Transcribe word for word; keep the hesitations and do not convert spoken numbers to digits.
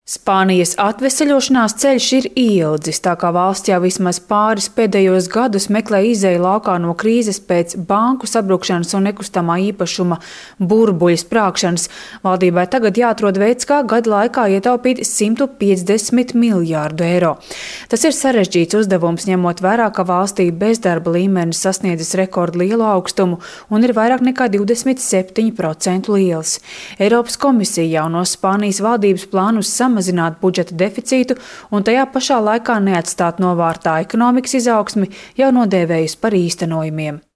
Spānijas atveseļošanās ceļš ir ilgs, tā kā valsts jau vismaz pāris pēdējos gadus meklē izēju laukā no krīzes pēc banku sabrukšanas un nekustamā īpašuma burbuļu sprāgšanas. Valdībai tagad jāatrod veids, kā gada laikā ietaupīt simt piecdesmit miljārdu eiro. Tas ir sarežģīts uzdevums, ņemot vērā, ka valstī bezdarba līmenis sasniedzis rekordu lielu augstumu un ir vairāk nekā divdesmit septiņi procenti liels. Eiropas komisija jauno Spānijas valdības plānus samazināt samazināt budžeta deficītu un tajā pašā laikā neatstāt novārtā ekonomikas izaugsmi jau nodēvējusi par īstenojumiem.